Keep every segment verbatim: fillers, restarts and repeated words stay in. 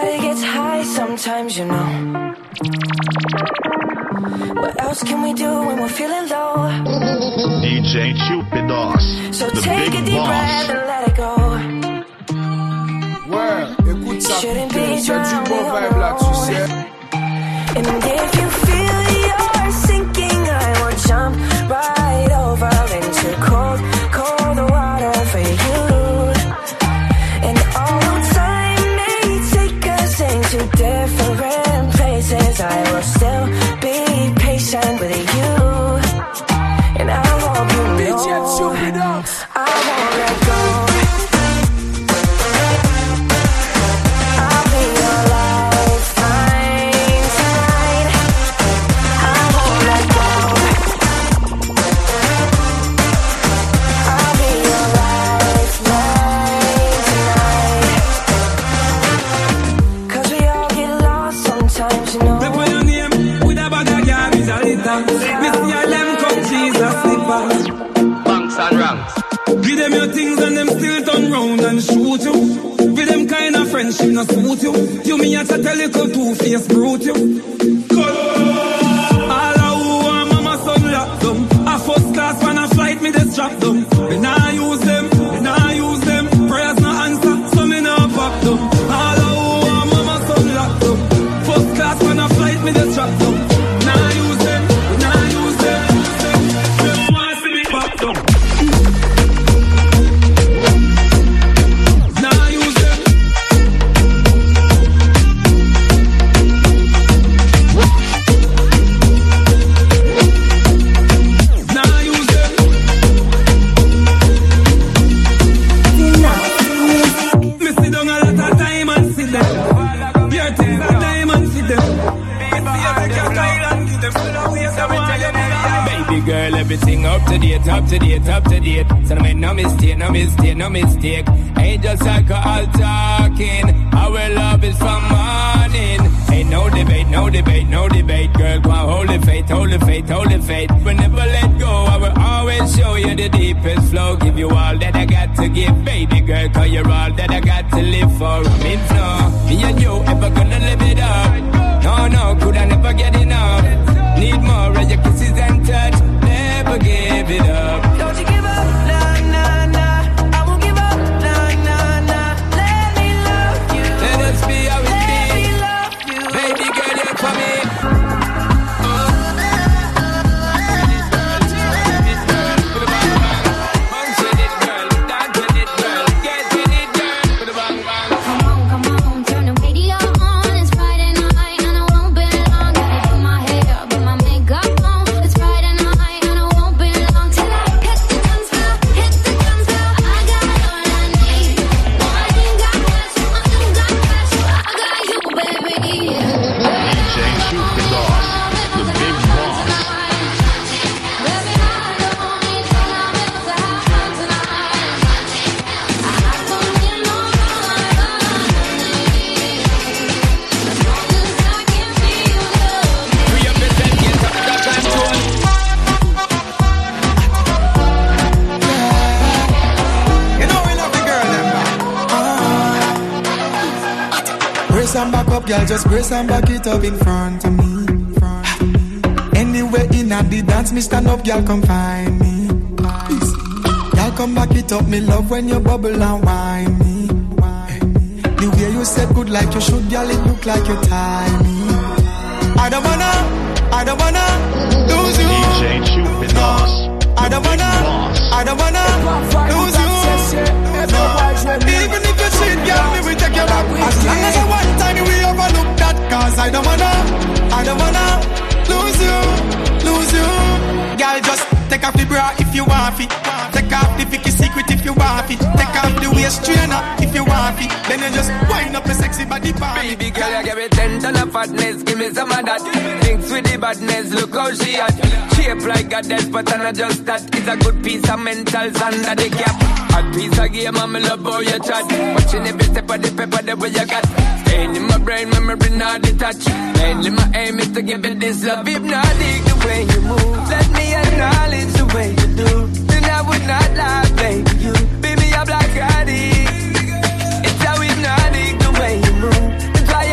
Everybody gets high sometimes, you know. What else can we do when we're feeling low? D J Chupidos, So the take big a deep boss. breath and let it go. Ouais, écoute ça, Shouldn't putain, be c'est du bon drowning vibe là, tu alone. sais. And if you feel you're sinking, I will jump right over into cold, cold water for you. And although time may take us into different places, I will still be patient with you. And I hope you D J know Chupidos. I won't let go. I'll be your lifeline tonight. I won't let go. I'll be your lifeline tonight. 'Cause we all get lost sometimes, you know. Look what your name with a bag of yam is a litter. Me see a them come Jesus slippers. Banks and ranks. Give them your things and them still turn round and shoot you. With them kind of friendship not suit you. You me a chat a little two-faced brute you. All a who and mama son lock them. A first class when a flight me they strap them. Me nah use them, me nah use them. Prayers no answer, so me nah pop them. All a who and mama son lock them. First class when a flight me they strap them. Nah use them, me nah use them. Them want see me pop them. Nah use them. Nah use them. Me sit down a lot of time and sit them. Your things are time and sit them. Baby girl, everything up to date, up to date, up to date. So no make no mistake, no mistake, no mistake. Ain't just alcohol talking. Our love is from morning. Ain't no debate, no debate, no debate. Girl, go on, hold the faith, hold the faith, hold the faith. We never let go, I will always show you the deepest flow. Give you all that I got to give, baby girl. Cause you're all that I got to live for. Means no, me and you ever gonna live it up. No, no, could I never get enough. Need more of your kisses and touch. Never give it up. Don't you give up, nah, nah, nah. I won't give up, nah, nah, nah. Let me love you. Let us be how it Let me be. love you. Baby girl, you're for me. Bounce with it, girl. Dance with it, girl. Get with it, girl. Put a bang, bang. Come on, come on, turn the radio on. It's Friday night and I won't be long. Gotta do my hair, put my makeup on. It's Friday night and I won't be long till I hit the dance floor, hit the dance floor. I got all I need. No, I ain't got much, I ain't got cash, but I got you, baby. D J Chupidos, the big boss. Baby, I don't need to have it to happen tonight. I don't need no as long as I can feel love. Free up yourself, get up that control. You know we love the girl them back. Brace and back up, girl, just brace and back it up in front of me. Front of me. Anywhere in at the dance, me stand up, girl, come find me. Girl, come back it up, me love when you bubble and whine me. The way you said good like you should, girl, it look like you tie me. I don't wanna, I don't wanna lose you. D J Chupidos, I the don't big wanna, boss. I don't wanna lose you. No. Even if you cheat, girl, me will take you back. As long as you one time we overlook that, cause I don't wanna, I don't wanna lose you, lose you. Girl, just take off the bra if you want it. Take off the Vicky secret if you want it. Take off the waist trainer if you want it. Then you just wind up your sexy body bar. Baby girl, you give me ten ton of fatness. Give me some of that. Thinks with the badness. Look how she at. Shape like a dead, but I'm not just that. It's a good piece of mentals under the cap. Hot piece of game, I'm love how you chat. Watching every step of the paper, the way you got. Staying in my brain, memory not detached. Mainly my aim is to give it this love. Hypnotic the way you move. Let me acknowledge the way you do. Then I would not lie, baby. You beat me up like addict. It's how hypnotic the way you move. That's why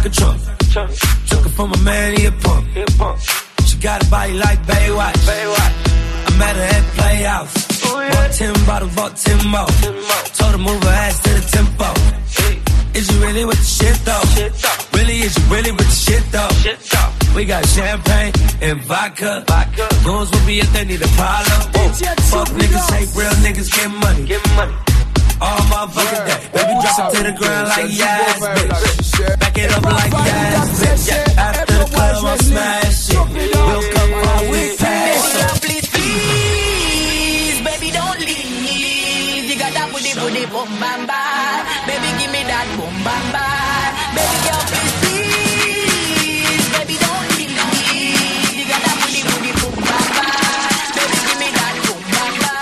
a trunk. Took her from a man, he a punk. She got a body like Baywatch. I met her at Playhouse. Bought ten bottles, bought ten more. Told her move her ass to the tempo. Is you really with the shit though? Really, is you really with the shit though? We got champagne and vodka. Goons will be if they need a problem. Fuck niggas, hate real niggas, get money. All motherfucking day. Baby, drop it to the ground like yes, bitch. Back it up like yes, bitch. After the club, I'll smash it. We'll come home with pass. Please, please, baby, don't leave. You got that booty, booty, boom, bam, bam. Baby, give me that boom, bam, bam. Baby, girl, please, please, baby, don't leave. You got that booty, booty, boom, bam, bam. Baby, give me that boom, bam, bam.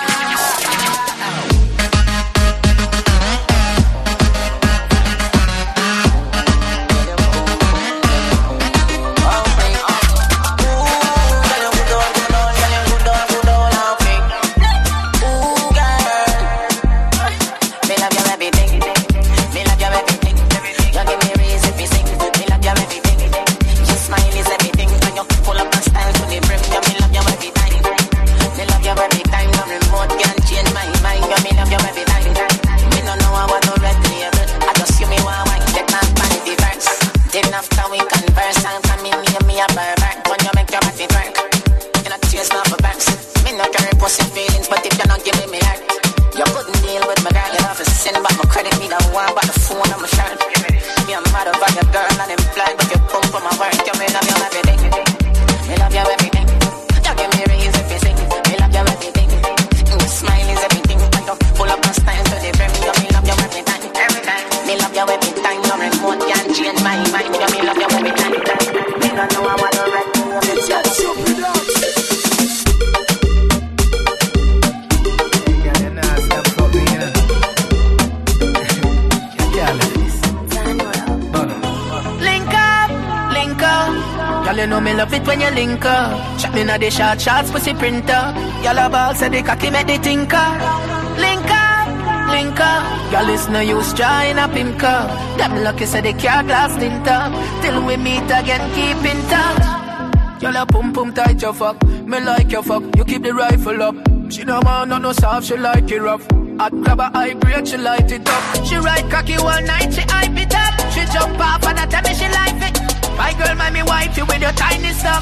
The short shots pussy printer. Yellow ball said the cocky make the tinker. Link up, link up. Y'all listen to you straw in a pimp cup. Them lucky said the car glass tint up. Till we meet again, keep in touch. Y'all a pum pum tight your fuck. Me like your fuck, you keep the rifle up. She no want no no soft, she like it rough. I'd grab her eye break, she light it up. She ride cocky one night, she hype it up. She jump off and I tell me she like it. My girl, my me wife you with your tiny stuff.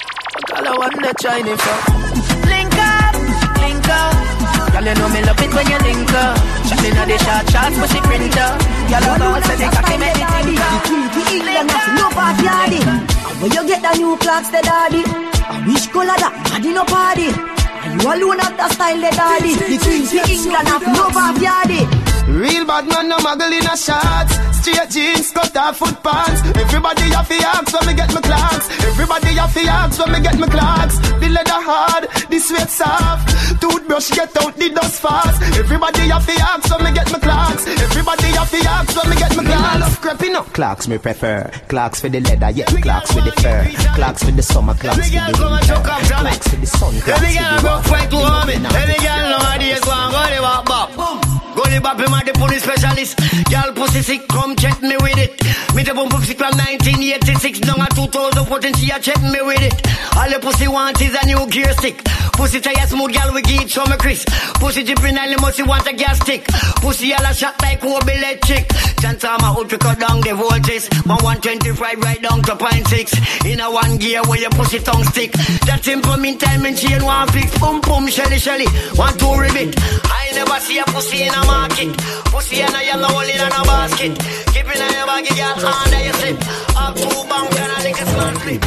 All I want the Chinese fuck. Link up, link up. Y'all you know me love it when you link up. Shopping at the short shots, pussy printer. Y'all love all say they cocky make it tinker. Link up, no party hardy. When you get the new clocks, the daddy. I wish color that, daddy no party. And you alone have the style, the daddy. The Queen to England have no party hardy. Real bad man, no muggle in a shots. Straight jeans, cut off foot pants. Everybody have the axe when me get my clocks. Everybody have the axe when me get my clocks. The leather hard, the sweat soft. Toothbrush get out the dust fast. Everybody have the axe when me get my clocks. Everybody have the axe when me get my clocks. I love creeping up. Clocks me prefer. Clocks for the leather, yeah. Clocks with the fur. Clocks for the summer, clocks for the winter. Clocks for the sun, clocks for the water. Every girl nowadays go and go the walk bop. Go the bop him at the police specialist. Girl pussy sick, come check me with it. Me the boom boom sick from nineteen eighty-six. Down at two thousand fourteen, she a check me with it. All the pussy want is a new gear stick. Pussy tire smooth, girl we give some Chris. Pussy jipping and the musty want a gas stick. Pussy all a shot like Kobe electric. Chance I'm out to cut down the voltage. From one twenty-five right down to point six. In a one gear where your pussy tongue stick. That simple meantime and chain one fix. Boom boom shelly shelly. One two ribbit. I never see a pussy in a market. Pussy in a yellow hole in a basket. Keeping in your baggy girl under your slip. Up two bank and a nigga smart flip.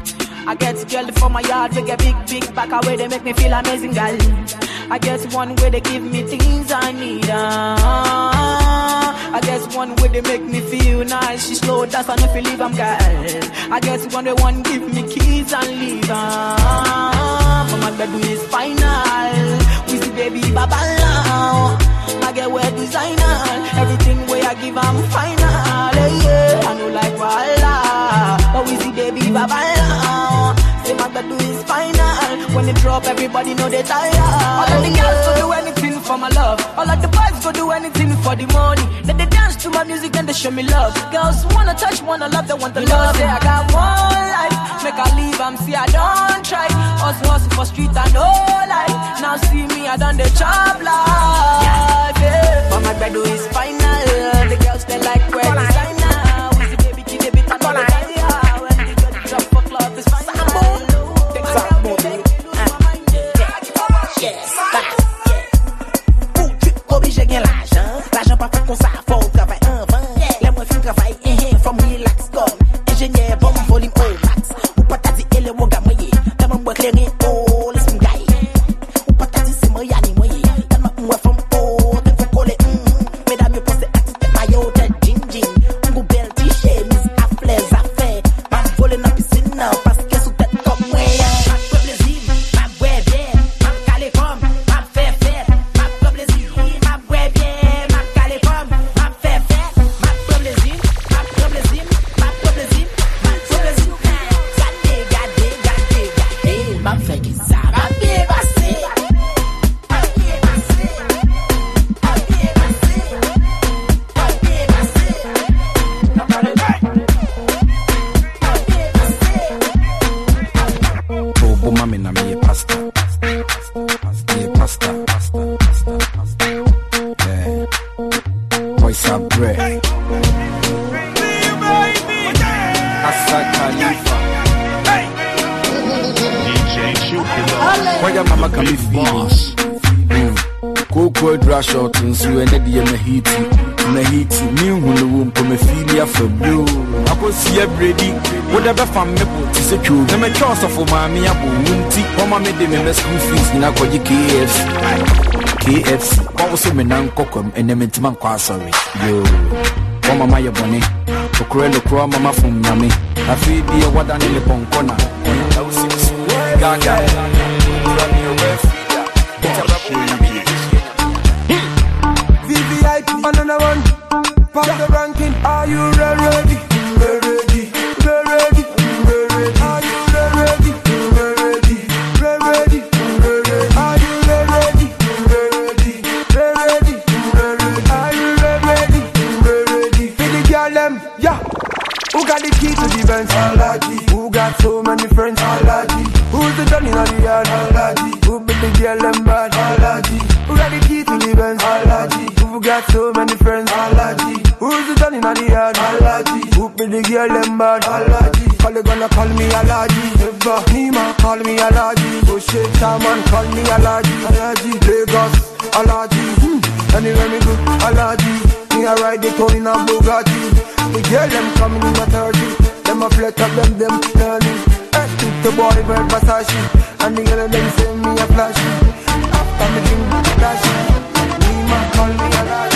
I get girl from my yard, we get big, big back away, they make me feel amazing, girl. I guess one way they give me things I need, uh, I guess one way they make me feel nice. She slow, that's why I feel leave, I'm girl. I guess one way one give me keys and leave, uh, for my bed is final. We see baby baba now. I get wear designer, everything way I give I'm final, yeah. I know like voila, but we see baby baba now. Say my bed is final. When it drop, everybody know they tired. All of the girls go do anything for my love. All of the boys go do anything for the money. Let they dance to my music and they show me love. Girls wanna touch, wanna love, they want the love. Say I got one life, make I leave, I'm see I don't try. Hustle, hustle for street and no life. Now see me, I done the job life. Yeah. But my bed is final. The girls they like where designer. We see baby kid, baby tan on the fire. When the girls drop for club is fine. Obligé gain l'argent, l'argent pas fait comme ça, faut travailler un vent. Les moins fin travail, eh, from relax comme ingénieur, bon volume au max. Ou pas t'as dit, elle est woga moyen, t'as mon bois clairé, oh, laisse-moi gailler. Ou pas t'as dit, c'est moi, y'a ni moyen, t'as ma moi from oh, t'as fait coller, hum, mesdames, yo pensez à ti, maillot, t'es jean jean, un go bel t-shirt, mis à fleurs, à faire, pas voler dans la piscine, parce que sous tête comme moi, pas de plaisir, pas de ouais bien, pas calé comme, pas faire faire, pas de plaisir. Short and so and the Mahiti, Mahiti, me who the womb come a filia for blue. I could see a ready, whatever from me put to secure. The matrons of Mammy Abu Wunti, Mama made them in the school fees in a K F C. K F C, also me nan cocum and the Mentiman Quasari. Yo, Mama Maya Bonnie, to Corello Crow, Mama from Yami. I feel the what I need upon corner. I was six, Gaga. Another one, pop the ranking. Are you ready? Ready, ready, ready. Are you ready? Ready, ready, ready. Are you ready? Ready, ready, ready. Are you ready? Ready. For the girl them, yeah. Who got the key to the Benz? Alaji. Who got so many friends? Alaji. Who's the Johnny on the yard? Alaji. Who be the girl them bad? Alaji. Who got the key to the Benz? Alaji. Who got so many friends? Alaji. Who's the Johnny on the yard? Alaji. Who be the girl them bad? Alaji. Call you gonna call me Alaji. Never Nima call me Alaji. Bush it, Shaman call me Alaji. Alaji. Lagos Alaji. Hmm. Anywhere me go Alaji. Me a ride the town in a Bugatti. The girl them coming in a thirty. Them a flat up them them turning. Hey, the boy wear Versace. And the girl them say me a flashy. After me drink flashy. Call me alive.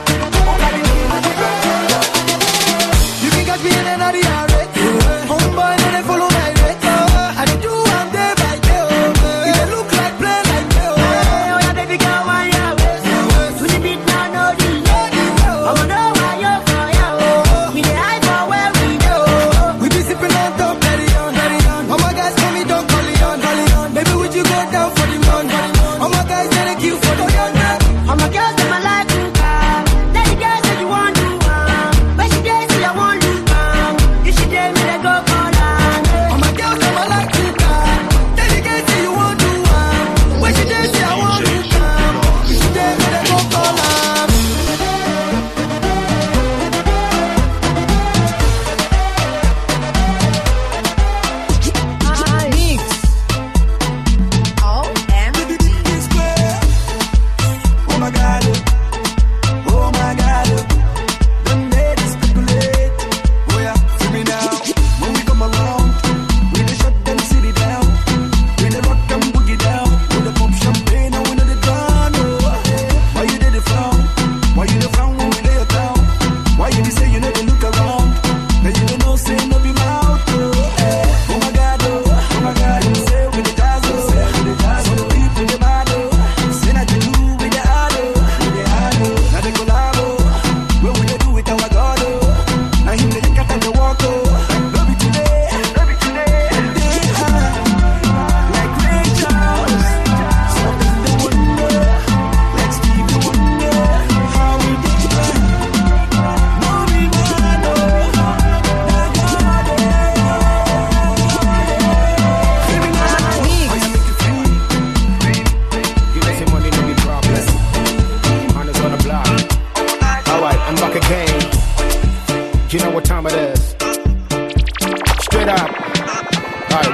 You can catch me in another yard. Homeboy, no, they follow my way. I do one day by day. If they look like play like me. Oh, yeah, baby girl, why you waste? To the beat now, no delay. I wanna know why you're for you. We the high for where we go. We be sipping on top, carry on, carry on. All my guys call me, don't call it on, call it on. Baby, would you go down for the man? All my guys say they kill for the young man. All my girls in my life to come. Let the girls say you want to come. When she did, say I want to come. You should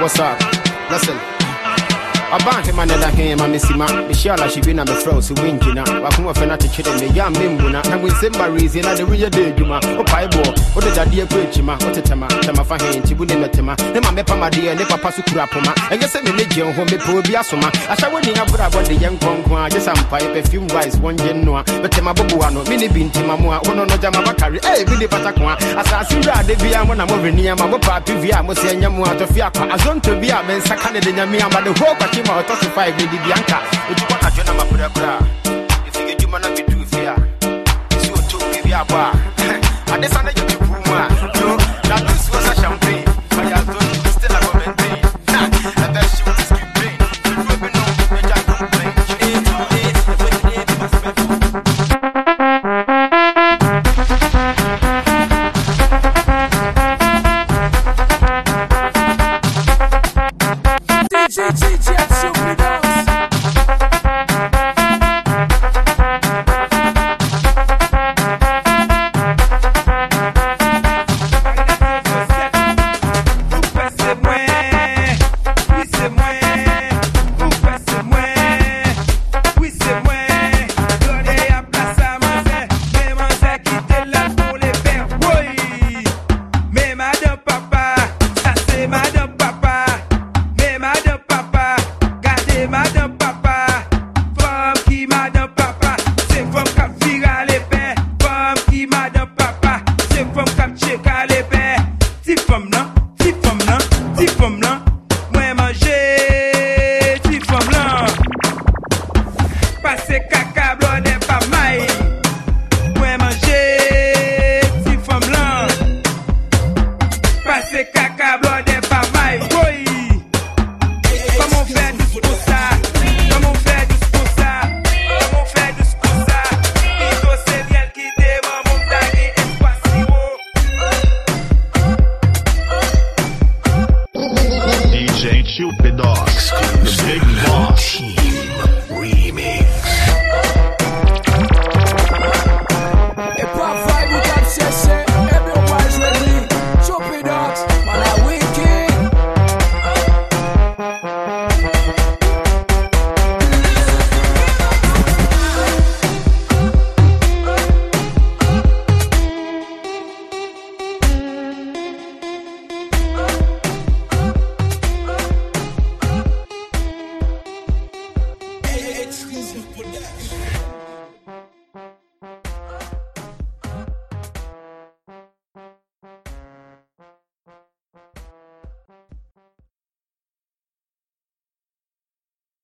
what's up? Listen. About him and the him, my missima, Michelle, she been a froze, who win, you know. Wakuma Fenati Chidden, the young Mimbuna, and with Simba reason, and the real day, Juma, or Piebo, or the Dadia Quechima, or Tama, Tamafa, Chibudim Tema, Nema Mepa, dear, Nepa Pasupurapoma, and yes, I'm a legion, home, Pobiasoma. I shall win up about the young Conqua, just some pipe, a few rice, one genoa, but Temabuano, Mini Bin Timamua, one no Jamabakari, eh, Billy Patakwa, as I see that they be a one of Movenia, Mama, Pivia, Mosia, Mua, Fiaka, as on to be a man, Sakana de Yamia, but the whole ma to five lady Bianca it kwa ajona mapura kura ifike juma na bidu fia isi oto bibi aba adesa na yetu puma no that this was a champagne but ya don't still a comment na the best shit is keeping you be no me just complain it it it must